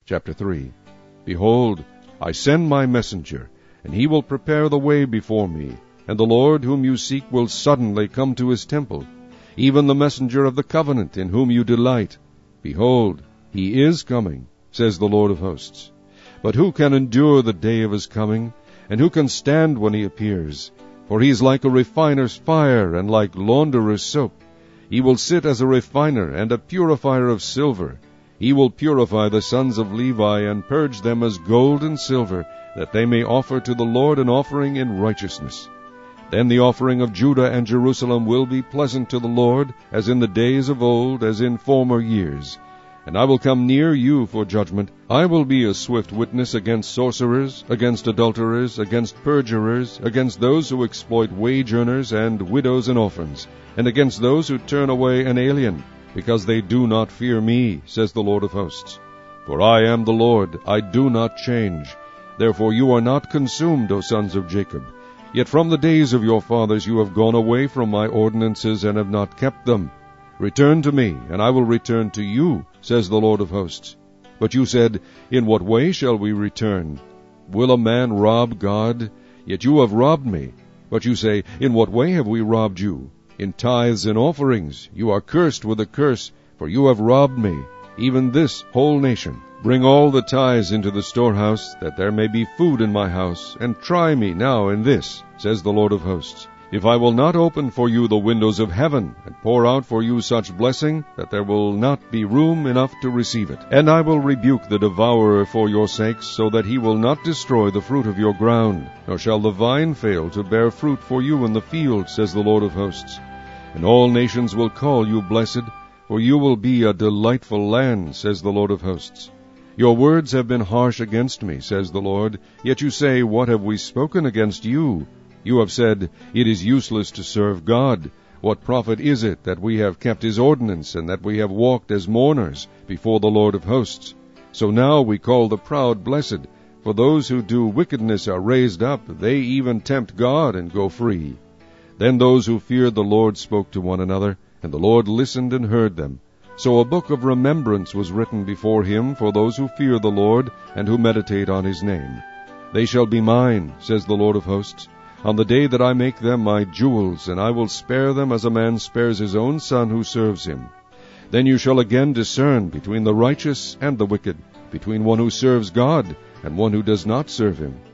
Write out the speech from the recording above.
Chapter 3. Behold, I send my messenger, and he will prepare the way before me, and the Lord whom you seek will suddenly come to his temple, even the messenger of the covenant in whom you delight. Behold, he is coming, says the Lord of hosts. But who can endure the day of his coming, and who can stand when he appears? For he is like a refiner's fire, and like launderer's soap. He will sit as a refiner and a purifier of silver. He will purify the sons of Levi, and purge them as gold and silver, that they may offer to the Lord an offering in righteousness. Then the offering of Judah and Jerusalem will be pleasant to the Lord, as in the days of old, as in former years. And I will come near you for judgment. I will be a swift witness against sorcerers, against adulterers, against perjurers, against those who exploit wage earners and widows and orphans, and against those who turn away an alien, because they do not fear me, says the Lord of hosts. For I am the Lord, I do not change. Therefore you are not consumed, O sons of Jacob. Yet from the days of your fathers you have gone away from my ordinances, and have not kept them. Return to me, and I will return to you, says the Lord of hosts. But you said, In what way shall we return? Will a man rob God? Yet you have robbed me. But you say, In what way have we robbed you? In tithes and offerings. You are cursed with a curse, for you have robbed me, even this whole nation. Bring all the tithes into the storehouse, that there may be food in my house, and try me now in this, says the Lord of hosts. If I will not open for you the windows of heaven, and pour out for you such blessing, that there will not be room enough to receive it. And I will rebuke the devourer for your sakes, so that he will not destroy the fruit of your ground, nor shall the vine fail to bear fruit for you in the field, says the Lord of hosts. And all nations will call you blessed, for you will be a delightful land, says the Lord of hosts. Your words have been harsh against me, says the Lord. Yet you say, What have we spoken against you? You have said, It is useless to serve God. What profit is it that we have kept his ordinance, and that we have walked as mourners before the Lord of hosts? So now we call the proud blessed, for those who do wickedness are raised up. They even tempt God and go free. Then those who feared the Lord spoke to one another, and the Lord listened and heard them. So a book of remembrance was written before him for those who fear the Lord, and who meditate on his name. They shall be mine, says the Lord of hosts, on the day that I make them my jewels, and I will spare them as a man spares his own son who serves him. Then you shall again discern between the righteous and the wicked, between one who serves God and one who does not serve him.